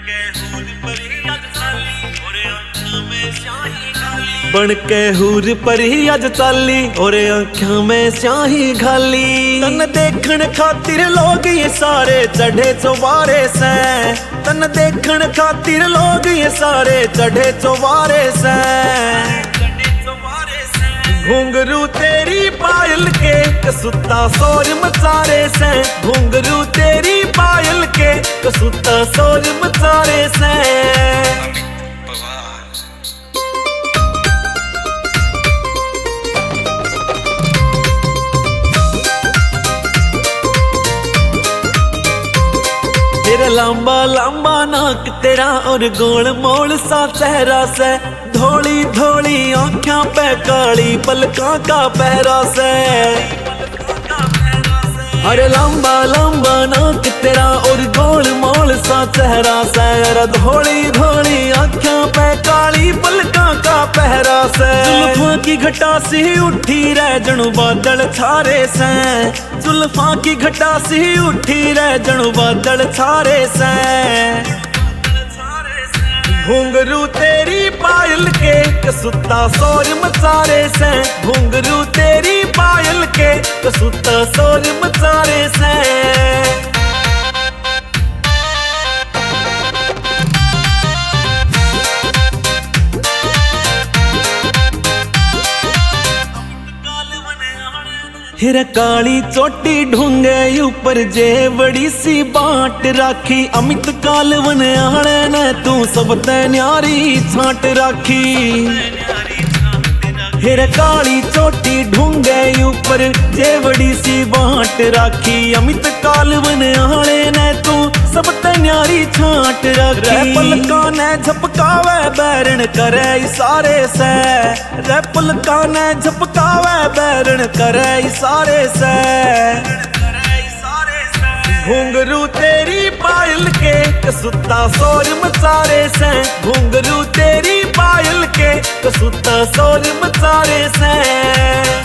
बन के हूर परी अज चाली और आँखों में स्याही घाली। तन देखण खातिर लोग ये सारे चढ़े चौबारे से, तन देखण खातिर लोग ये सारे चढ़े चौबारे से। घुंघरू तेरी पायल के कसुता शोर मचारे से, घुंघरू तेरी पायल के कसुता शोर मचारे से। तेरा लंबा लंबा नाक तेरा और गोल मोल सा चेहरा से, धोली धोली आँखों पे काली पलकों का पहरा से। अरे लंबा लंबा नाक तेरा और गोल मोल सा चेहरा से, धोली धोली आँखों पे काली पलकों का पहरा से। जुल्फों की घटा सी उठी रह जणु बादल छारे से, जुल्फों की घटा सी उठी रह जणु बादल छारे से। घुंघरू तेरी पायल के कसुता शोर मचारे से, घुंघरू तेरी पायल के कसुता शोर मचारे से। हिर काली चोटी ढूंगे ऊपर जे बड़ी सी बाट राखी, अमित कालवन आने ने तू सब ते न्यारी छाट राखी। हिर काली चोटी ढूंगे ऊपर जे बड़ी सी बाट राखी, अमित कालवन आने ने तू सब ते न्यारी छाट राखी। पलका ने झपकावे बैरण करे इशारे से, रे पलका ने झपकावे बैरण करे इशारे से। घुंघरू तेरी पायल के कसुता शोर मचारे से, घुंघरू तेरी पायल के कसुता शोर मचारे से।